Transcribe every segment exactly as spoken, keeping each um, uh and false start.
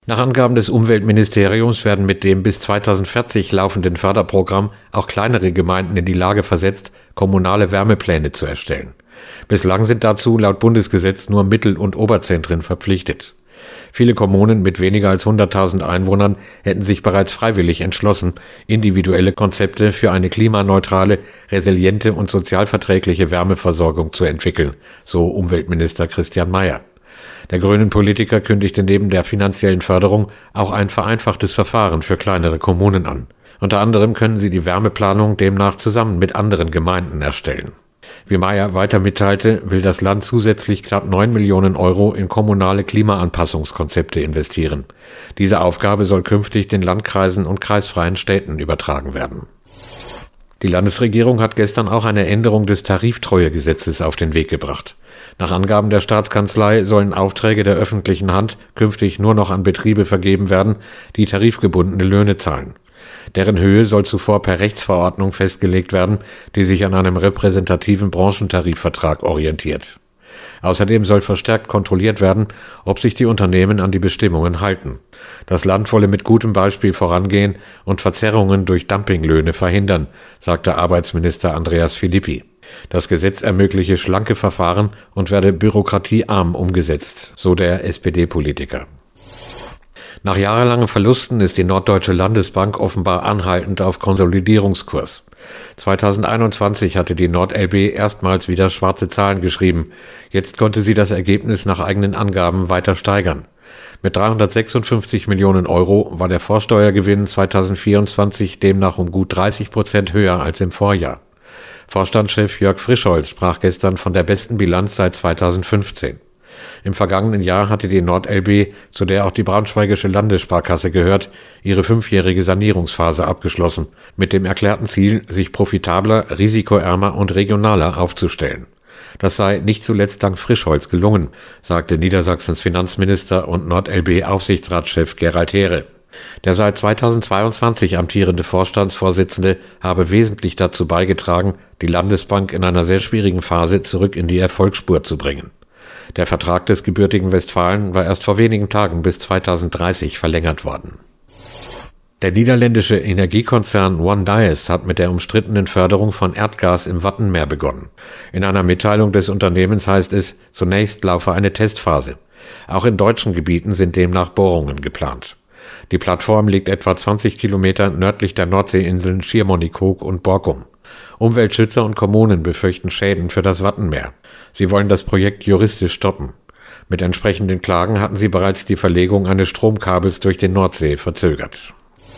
Nach Angaben des Umweltministeriums werden mit dem bis zweitausendvierzig laufenden Förderprogramm auch kleinere Gemeinden in die Lage versetzt, kommunale Wärmepläne zu erstellen. Bislang sind dazu laut Bundesgesetz nur Mittel- und Oberzentren verpflichtet. Viele Kommunen mit weniger als hunderttausend Einwohnern hätten sich bereits freiwillig entschlossen, individuelle Konzepte für eine klimaneutrale, resiliente und sozialverträgliche Wärmeversorgung zu entwickeln, so Umweltminister Christian Mayer. Der grünen Politiker kündigte neben der finanziellen Förderung auch ein vereinfachtes Verfahren für kleinere Kommunen an. Unter anderem können sie die Wärmeplanung demnach zusammen mit anderen Gemeinden erstellen. Wie Mayer weiter mitteilte, will das Land zusätzlich knapp neun Millionen Euro in kommunale Klimaanpassungskonzepte investieren. Diese Aufgabe soll künftig den Landkreisen und kreisfreien Städten übertragen werden. Die Landesregierung hat gestern auch eine Änderung des Tariftreuegesetzes auf den Weg gebracht. Nach Angaben der Staatskanzlei sollen Aufträge der öffentlichen Hand künftig nur noch an Betriebe vergeben werden, die tarifgebundene Löhne zahlen. Deren Höhe soll zuvor per Rechtsverordnung festgelegt werden, die sich an einem repräsentativen Branchentarifvertrag orientiert. Außerdem soll verstärkt kontrolliert werden, ob sich die Unternehmen an die Bestimmungen halten. Das Land wolle mit gutem Beispiel vorangehen und Verzerrungen durch Dumpinglöhne verhindern, sagte Arbeitsminister Andreas Philippi. Das Gesetz ermögliche schlanke Verfahren und werde bürokratiearm umgesetzt, so der S P D-Politiker. Nach jahrelangen Verlusten ist die Norddeutsche Landesbank offenbar anhaltend auf Konsolidierungskurs. zweitausendeinundzwanzig hatte die NordLB erstmals wieder schwarze Zahlen geschrieben. Jetzt konnte sie das Ergebnis nach eigenen Angaben weiter steigern. Mit dreihundertsechsundfünfzig Millionen Euro war der Vorsteuergewinn zweitausendvierundzwanzig demnach um gut dreißig Prozent höher als im Vorjahr. Vorstandschef Jörg Frischholz sprach gestern von der besten Bilanz seit zweitausendfünfzehn. Im vergangenen Jahr hatte die NordLB, zu der auch die Braunschweigische Landessparkasse gehört, ihre fünfjährige Sanierungsphase abgeschlossen, mit dem erklärten Ziel, sich profitabler, risikoärmer und regionaler aufzustellen. Das sei nicht zuletzt dank Frischholz gelungen, sagte Niedersachsens Finanzminister und NordLB-Aufsichtsratschef Gerald Heere. Der seit zweitausendzweiundzwanzig amtierende Vorstandsvorsitzende habe wesentlich dazu beigetragen, die Landesbank in einer sehr schwierigen Phase zurück in die Erfolgsspur zu bringen. Der Vertrag des gebürtigen Westfalen war erst vor wenigen Tagen bis zweitausenddreißig verlängert worden. Der niederländische Energiekonzern OneDies hat mit der umstrittenen Förderung von Erdgas im Wattenmeer begonnen. In einer Mitteilung des Unternehmens heißt es, zunächst laufe eine Testphase. Auch in deutschen Gebieten sind demnach Bohrungen geplant. Die Plattform liegt etwa zwanzig Kilometer nördlich der Nordseeinseln Schiermonnikoog und Borkum. Umweltschützer und Kommunen befürchten Schäden für das Wattenmeer. Sie wollen das Projekt juristisch stoppen. Mit entsprechenden Klagen hatten sie bereits die Verlegung eines Stromkabels durch den Nordsee verzögert.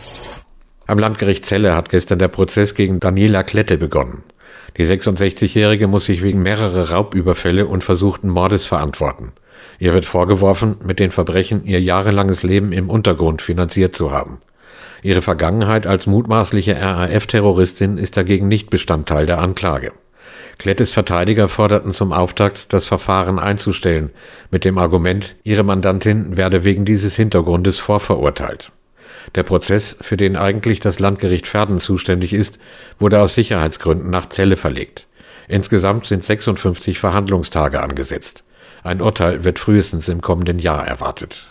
Am Landgericht Celle hat gestern der Prozess gegen Daniela Klette begonnen. Die sechsundsechzigjährige muss sich wegen mehrerer Raubüberfälle und versuchten Mordes verantworten. Ihr wird vorgeworfen, mit den Verbrechen ihr jahrelanges Leben im Untergrund finanziert zu haben. Ihre Vergangenheit als mutmaßliche R A F-Terroristin ist dagegen nicht Bestandteil der Anklage. Klettes Verteidiger forderten zum Auftakt, das Verfahren einzustellen, mit dem Argument, ihre Mandantin werde wegen dieses Hintergrundes vorverurteilt. Der Prozess, für den eigentlich das Landgericht Verden zuständig ist, wurde aus Sicherheitsgründen nach Celle verlegt. Insgesamt sind sechsundfünfzig Verhandlungstage angesetzt. Ein Urteil wird frühestens im kommenden Jahr erwartet.